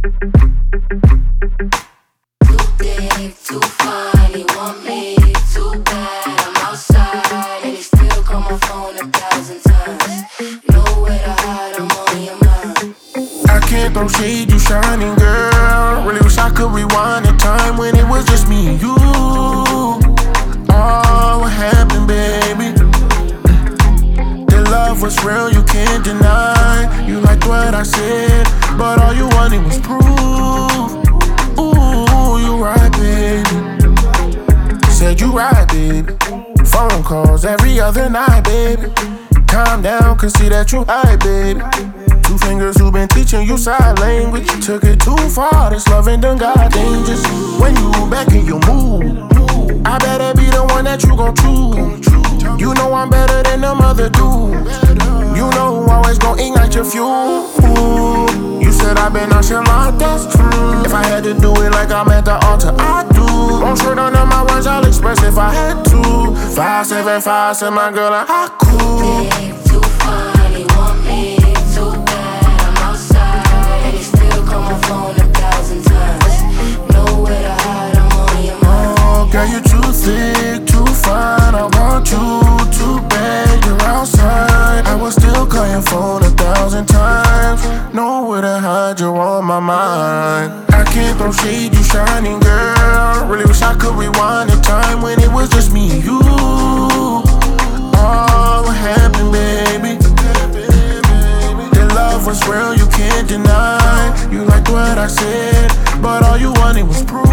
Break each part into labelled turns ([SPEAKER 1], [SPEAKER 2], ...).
[SPEAKER 1] Big, too fine, he want me too bad. I'm outside and he still call my phone 1,000 times. Nowhere to hide, I'm on your mind.
[SPEAKER 2] I can't throw shade, you shining girl. Really wish I could rewind the time when it was just me and you. Oh, what happened, baby? The love was real, you can't deny. You liked what I said, but all you wanted was proof. Ooh, you right, baby. Said you right, baby. Phone calls every other night, baby. Calm down, can see that you high, baby. Two fingers who been teaching you sign language. Took it too far, this loving done got dangerous. When you back in your mood, I better be the one that you gon' choose. You know I'm better than them other dudes. You know who always gon' ignite your fuel. You said I been nonchalant, that's true. If I had to do it like I'm at the altar, I do. Won't short on my words, I'll express if I had to. 575, said my girl, I cool.
[SPEAKER 1] Big, too fine, he want me too bad. I'm outside and he still call my phone 1,000 times. Nowhere to hide, I'm on your mind.
[SPEAKER 2] Oh, girl, you too thick, too fine. I want you too bad. You're outside. I will still call your phone 1,000 times. Nowhere to hide, you're on my mind. I can't throw shade, you shining girl. Really wish I could rewind the time when it was just me and you. Oh, what happened, baby? The love was real, you can't deny. You liked what I said, but all you wanted was proof.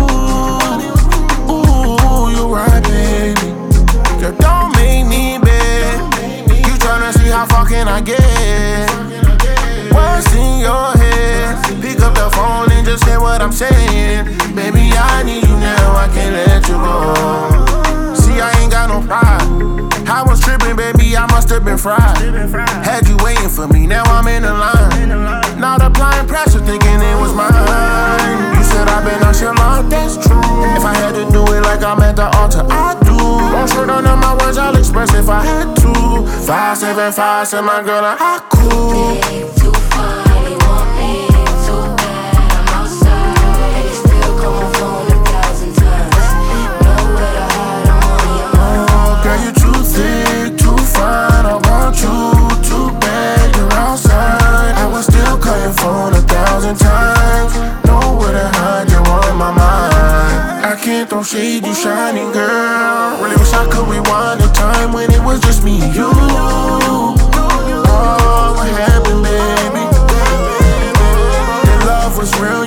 [SPEAKER 2] Ooh, you right, baby. Girl, don't make me beg. You tryna see how far can I get? What's in your head? Pick up the phone and just say what I'm saying. Baby, I need you now, I can't let you go. See, I ain't got no pride. I was tripping, baby, I must've been fried. Had you waiting for me, now I'm in the line. Not applying pressure, thinking it was mine. You said I've been nonchalant, that's true. If I had to do it like I'm at the altar, I do. Won't short on my words, I'll express if I had to. 575, said my girl, I cool.
[SPEAKER 1] Big, too fine, he want me too bad. I'm outside and he still call my phone 1,000 times. Nowhere to hide, I'm on your mind.
[SPEAKER 2] Oh, girl, you too thick, too fine. I want you too bad. You're outside. I will still call your phone 1,000 times. Nowhere to hide, you're on my mind. I can't throw shade, you shining girl. Really wish I could rewind the time when it was just me and you. Oh, what happened, baby? The love was real,